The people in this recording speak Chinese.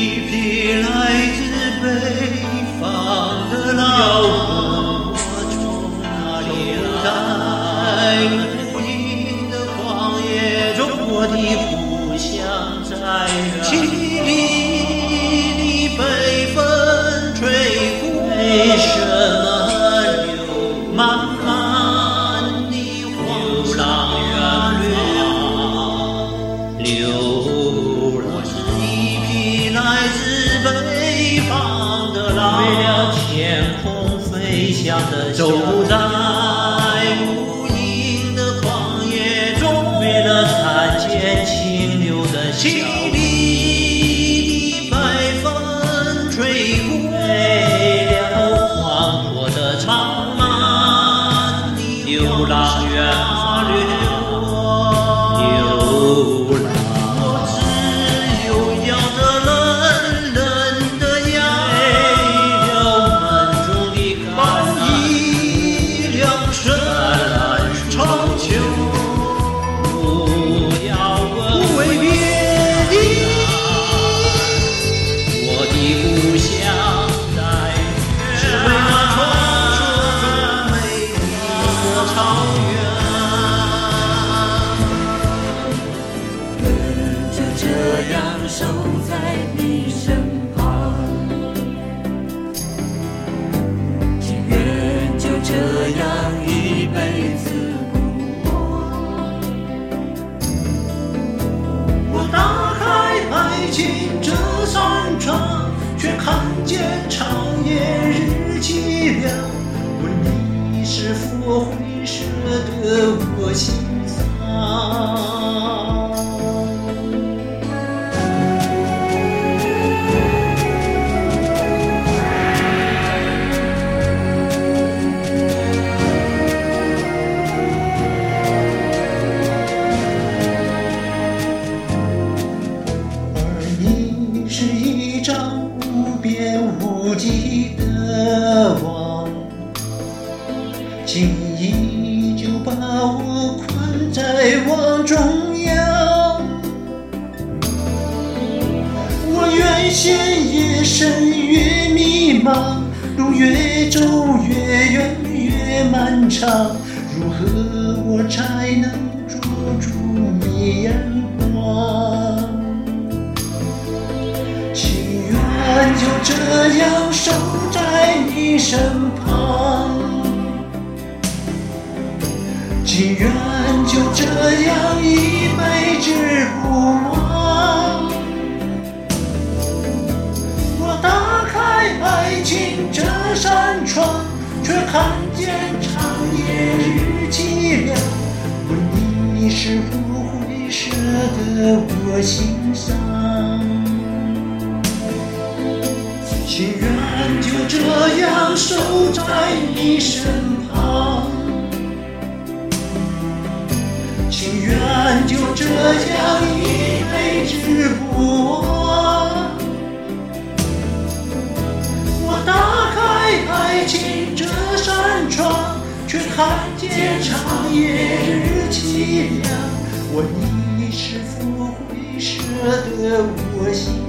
匹来自北方的狼，我从哪里来？无垠的旷野中，我的故乡在凄厉的北风吹过，为什么流漫漫的流浪远流浪是一匹来自北方的狼，为了天空飞翔的走在无垠的旷野中，为了参见清流的凄厉的北风吹过，为了广阔的长满的流浪远流浪。我只有摇着冷冷的羊，为了门中的放一辆深长秋，不要问为别的，我的故乡在是为那传说中美丽的草原。 就这样守在你身旁，情愿就这样一辈子不忘。 我打开爱情这扇窗，却看见长夜日凄凉。问你是否会舍得我心丧？是一张无边无际的网，轻易就把我困在网中央。我越陷越深越迷茫，路越走越远越漫长，如何我才能捉住你眼光？就这样守在你身旁，情愿就这样一辈子不忘。我打开爱情这扇窗，却看见长夜日凄凉。问你是否会舍得我心伤？情愿就这样守在你身旁，情愿就这样一辈子不忘。我打开爱情这扇窗，却看见长夜日凄凉。问你是否会舍得我心